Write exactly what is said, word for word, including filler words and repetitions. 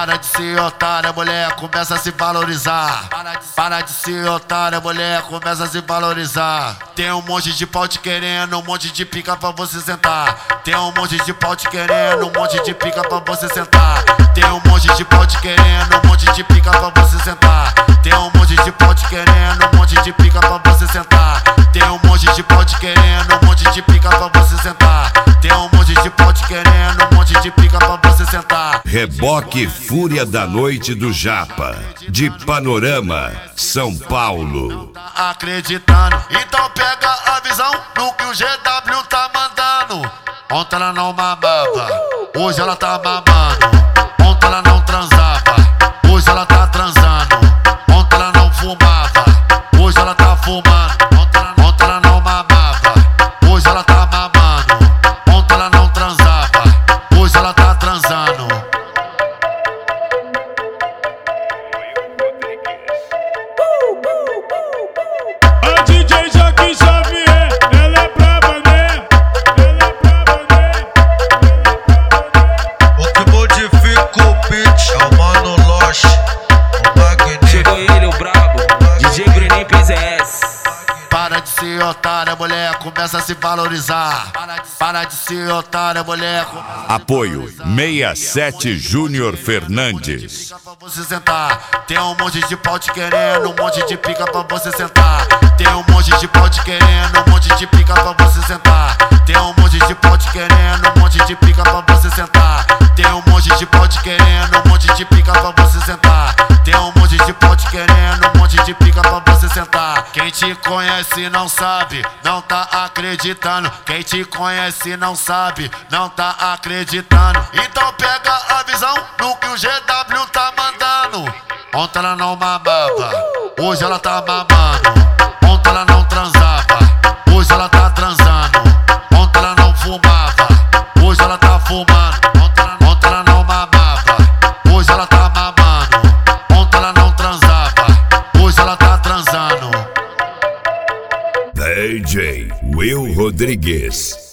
Para de ser otária, mulher, começa a se valorizar. Para de ser otária, mulher, começa a se valorizar. Tem um monte de pau te querendo, um monte de pica pra você sentar. Tem um monte de pau te querendo, um monte de pica pra você sentar. Tem um monte de pau te querendo, um monte de pica pra você sentar. Tem um monte de pau te querendo, um monte de pica pra você sentar. Tem um monte de pau te querendo, um monte de pica pra você sentar. Tem um monte de pau te querendo, um monte de pica pra você sentar. Reboque Fúria da Noite do Japa, de Panorama, São Paulo. Tá acreditando? Então pega a visão no que o G W tá mandando. Ontem ela não mamava, hoje ela tá mamando. Ontem ela não transava, hoje ela tá transando. Ontem ela não fumava, hoje ela tá fumando. Ontem ela, ontem ela não mamava, hoje ela tá mamando. Ontem ela não transava, hoje ela tá transando. A D J Joaquim Xavier, ela é braba, né? Ela é braba, né? O que modifica o beat é o Mano Loche, o Magnífico. Chegou ele, o brabo, D J Bruninho P Z S. Para de ser otária, mulher, começa a se valorizar. Para de ser otária, mulher. Apoio sessenta e sete Júnior Fernandes. Pra você sentar. Tem um monte de pau te querendo, um monte de pica pra você sentar. Tem um monte de pau te querendo, um monte de pica pra você sentar. Tem um monte de pau te querendo, um monte de pica pra você sentar. Tem um monte de pau te querendo, um monte de pica pra você sentar. Tem um monte de pau te querendo, um monte de pica pra você sentar. Quem te conhece não sabe, não tá acreditando. Quem te conhece não sabe, não tá acreditando. Então pega a visão no que o G W tá mandando. Ontem ela não mamava, hoje ela tá mamando. Ontem ela não transava, hoje ela tá transando. Ontem ela não fumava, hoje ela tá fumando. Ontem ela, ontem ela não mamava, hoje ela tá mamando. Ontem ela não transava, hoje ela tá transando. D J Will Rodrigues.